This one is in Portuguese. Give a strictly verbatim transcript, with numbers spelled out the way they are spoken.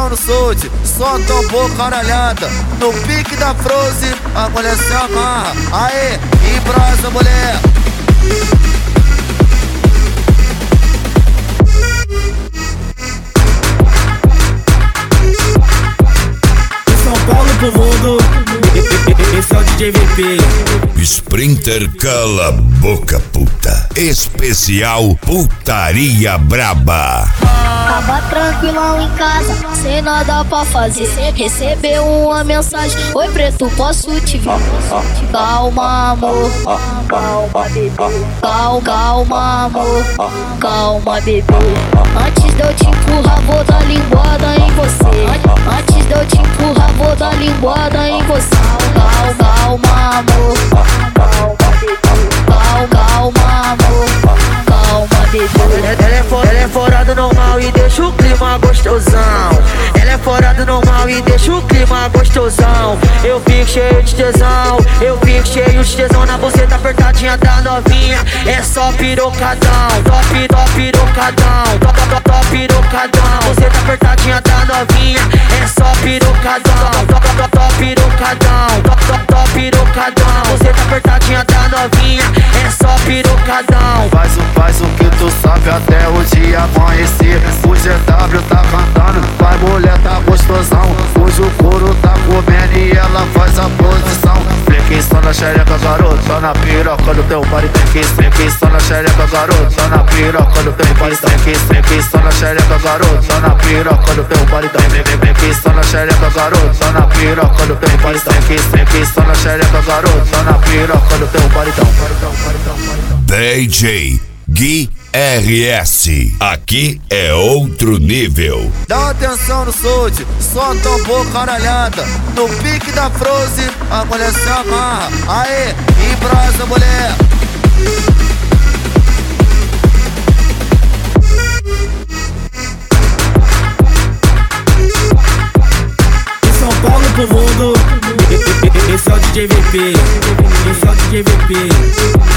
atenção no solte, só tombou caralhada. No pique da Frozen, a mulher se amarra. Aê, embrasa mulher. São Paulo pro mundo, esse é o D J V P. Sprinter cala boca puta. Especial Putaria Braba. Tava tranquilão em casa, sem nada pra fazer. Recebeu uma mensagem: oi preto, posso te ver? Calma amor, calma bebê. Calma, calma amor, calma bebê. Antes de eu te empurrar, vou dar linguada em você. Antes de eu te empurrar, vou dar linguada em você. Calma, calma amor, calma bebê. Calma, calma amor, calma bebê. Ela é, for, ela é fora do normal e deixa o clima gostosão. Ela é fora do normal e deixa o clima gostosão. Eu fico cheio de tesão, eu fico cheio de tesão. Na buceta apertadinha da novinha, é só pirocadão. Top, top, pirocadão. Top, top, top, pirocadão. Buceta apertadinha da novinha, é só pirocadão. Top, top, top, pirocadão. Top, top, top, pirocadão. Buceta apertadinha da novinha, é só pirocadão. Faz o, faz o que tu sabe até o dia amanhecer. O G W tá cantando, vai mulher tá gostosão. Hoje o couro tá comendo e ela faz a posição. Flequei só na xereca, garoto, só na piroca do teu body. Flequei só na xereca, garoto, só na piroca do teu body. Flequei só na xereca, garoto, só na piroca do teu body. Flequei só na xereca, garoto, só na piroca do teu body. Flequei só na xereca, garoto, só na piroca do teu body. D J Gui R S, aqui é outro nível. Dá atenção no solte, só tombou caralhada. No pique da Frozen, a mulher se amarra. Aê, embrasa mulher. São Paulo pro mundo, esse é o D J V P. Esse é o D J V P.